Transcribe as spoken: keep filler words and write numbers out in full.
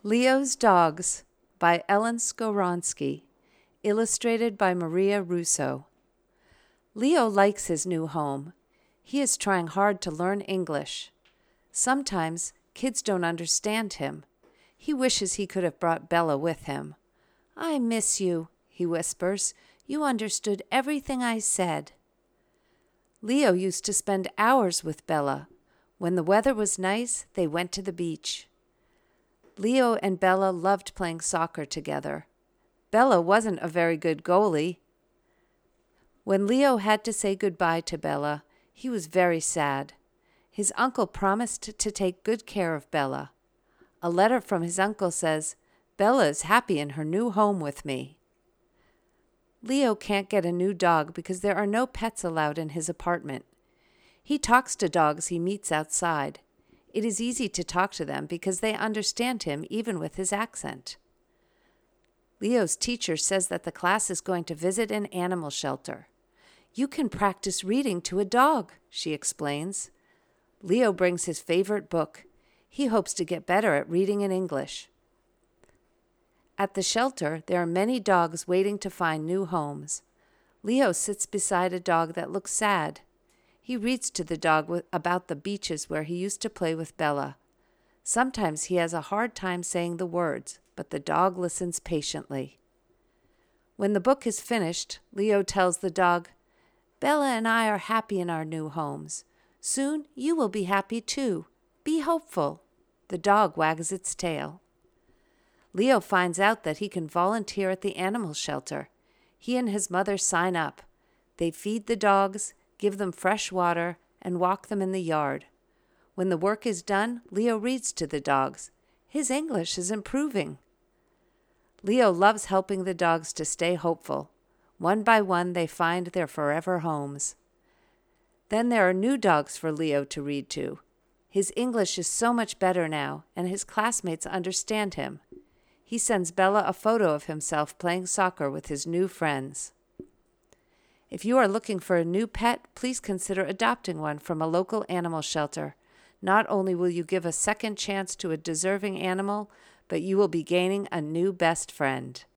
Leo's Dogs by Ellen Skoronsky, illustrated by Maria Russo. Leo likes his new home. He is trying hard to learn English. Sometimes kids don't understand him. He wishes he could have brought Bella with him. "I miss you," he whispers. "You understood everything I said." Leo used to spend hours with Bella. When the weather was nice, they went to the beach. Leo and Bella loved playing soccer together. Bella wasn't a very good goalie. When Leo had to say goodbye to Bella, he was very sad. His uncle promised to take good care of Bella. A letter from his uncle says, "Bella is happy in her new home with me." Leo can't get a new dog because there are no pets allowed in his apartment. He talks to dogs he meets outside. It is easy to talk to them because they understand him even with his accent. Leo's teacher says that the class is going to visit an animal shelter. "You can practice reading to a dog," she explains. Leo brings his favorite book. He hopes to get better at reading in English. At the shelter, there are many dogs waiting to find new homes. Leo sits beside a dog that looks sad. He reads to the dog with, about the beaches where he used to play with Bella. Sometimes he has a hard time saying the words, but the dog listens patiently. When the book is finished, Leo tells the dog, "Bella and I are happy in our new homes. Soon you will be happy too. Be hopeful." The dog wags its tail. Leo finds out that he can volunteer at the animal shelter. He and his mother sign up. They feed the dogs, give them fresh water, and walk them in the yard. When the work is done, Leo reads to the dogs. His English is improving. Leo loves helping the dogs to stay hopeful. One by one, they find their forever homes. Then there are new dogs for Leo to read to. His English is so much better now, and his classmates understand him. He sends Bella a photo of himself playing soccer with his new friends. If you are looking for a new pet, please consider adopting one from a local animal shelter. Not only will you give a second chance to a deserving animal, but you will be gaining a new best friend.